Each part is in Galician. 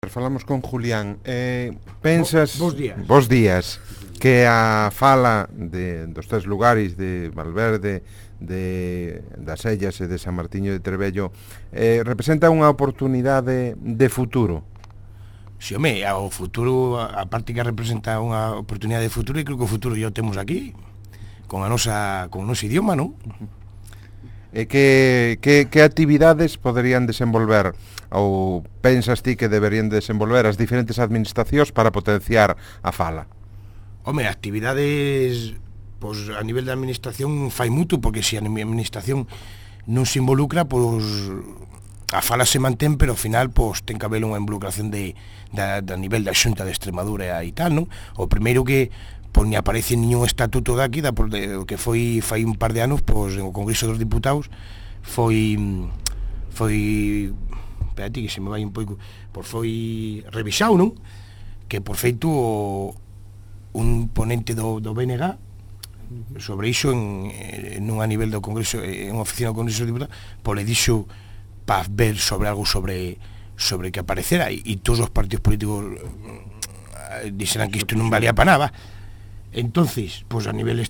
Falamos con Julián. Pensas... Bos días. Que a fala dos tres lugares de Valverde, das Ellas e de San Martiño de Trebello representa unha oportunidade de futuro? Si, home, o futuro, a parte que representa unha oportunidade de futuro, e creo que o futuro ya o temos aquí, con o noso idioma, non? E que actividades poderían desenvolver ou pensas ti que deberían desenvolver as diferentes administracións para potenciar a fala? Home, actividades, pois, a nivel da administración fai moito, porque se a administración non se involucra, pois a fala se mantén, pero ao final pois ten que haber unha involucración da nivel da Xunta de Extremadura e tal, non? O primeiro que pois ni aparece ningún estatuto daqui, que foi fai un par de anos, pois no Congreso dos Diputados foi espérate que se me vai un pouco, pois foi revisado, non? Que por feito un ponente do BNG sobre iso nun a nivel do Congreso, en unha oficina do Congreso dos Diputados, pois le dixo para ver sobre algo sobre que aparecera, e todos os partidos políticos dixeran que isto non valía para nada. Entonces, pues a nivel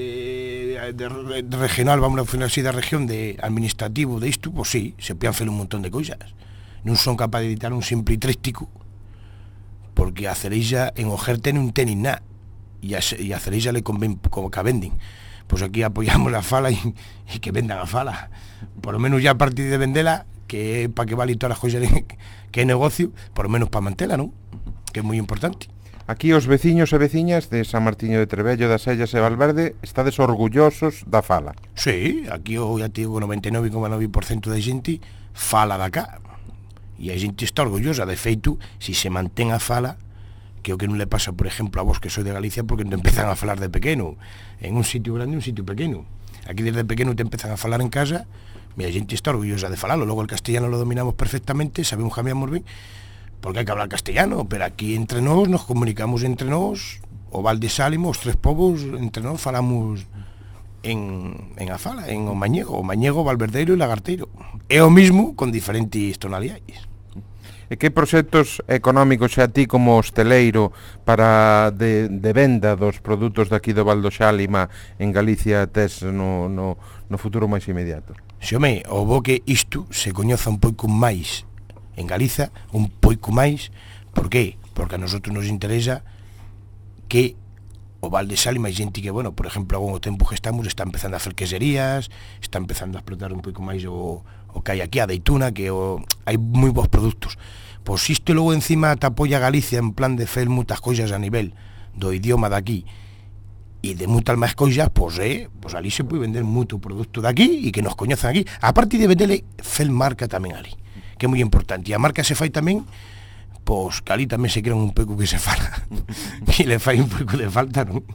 regional, vamos a falar así, da región de administrativo de isto, pues sí, se podían facer un montón de cousas. Non son capaz de editar un simple trístico, porque a Cerilla en Ojerte non tenin nada, e a Cerilla le conven como que a venden. Pues aquí apoyamos a fala e que vendan a fala. Por lo menos ya a partir de vendela, que para que vale todas as cousas que é negocio, por lo menos para mantela, non? Que é moi importante. Aquí os veciños e veciñas de San Martiño de Trebello, das Ellas e Valverde estades orgullosos da fala. Sí, aquí eu ya digo 99,9% da xente fala da cá, e a xente está orgullosa. De feito, se se mantén a fala, que o que non le pasa, por exemplo, a vos que sois de Galicia, porque te empezan a falar de pequeno, en un sitio grande e un sitio pequeno. Aquí desde pequeno te empezan a falar en casa, e a xente está orgullosa de falarlo. Logo el castellano lo dominamos perfectamente, sabemos cambiamos ben, porque hai que hablar castellano, pero aquí entre nós nos comunicamos entre nós, o Val de Sálimo, os tres povos, entre nós falamos en a fala, en o mañego, valverdeiro e lagarteiro. É o mismo con diferentes tonalidades. E que proxectos económicos xa ti como hosteleiro para de venda dos produtos daqui do Val do Xálima en Galicia tes no futuro máis inmediato? Se home, o bo que isto se coñoza un pouco máis en Galiza, un pouco máis. Por qué? Porque a nosotros nos interesa que o Val de Sálima hai xente que, bueno, por exemplo, agora o tempo que estamos está empezando a hacer queserías, está empezando a explotar un pouco máis o que hai aquí, a deituna, que hai moi bons produtos. Pois isto logo encima te apoia Galicia en plan de fer moitas cousas a nivel do idioma daqui e de moitas máis cousas, pois ali se pode vender moito produto daqui e que nos coñezan aquí. A parte de venderle, fer marca tamén ali, que é moi importante. E a marca se fai tamén, pois que ali tamén se crean un pouco que se fala e le fai un pouco de falta, non?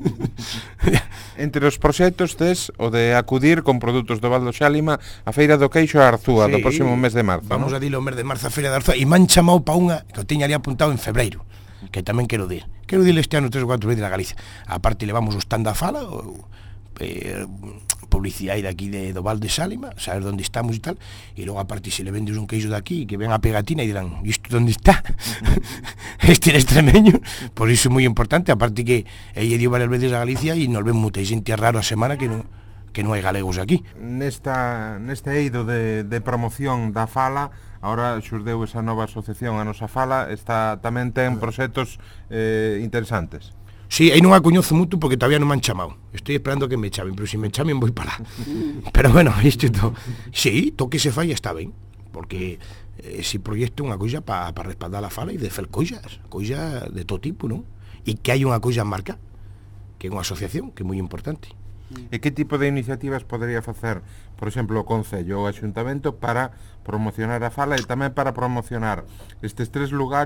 Entre os proxectos tes o de acudir con produtos do Val do Xálima a Feira do Queixo a Arzúa, sí, do próximo mes de marzo. Vamos, ¿no? A dilo o mes de marzo a Feira de Arzúa, e me han chamado para unha que o teña ali apuntado en febreiro, que tamén quero dir este ano 3 ou 4 veces a Galicia. A parte levamos o stand da fala, publicidade daqui do Val de Sálima, saber onde estamos e tal, e logo a parte se le vendes un queixo daqui, que ven a pegatina e dirán, isto onde está? Este é extremeño. Por iso é moi importante, a parte que ella dio varias veces a Galicia e nos ven moita xente raro a semana que non hai galegos aquí. Neste eido de promoción da fala, ahora xurdeu esa nova asociación, a nosa fala, tamén ten proxectos interesantes. Sí, aí non a coñezo moito porque todavía non me han chamado. Estoy esperando que me chamen, pero se me chamen vou para lá. Pero bueno, isto sí, to que se fai está ben, porque ese proxecto é unha cousa para respaldar a fala e de fer cousas de todo tipo, non? E que hai unha cousa marca, que é unha asociación, que é moi importante. E que tipo de iniciativas podería facer, por exemplo, o Concello ou o Axuntamento para promocionar a fala e tamén para promocionar estes tres lugares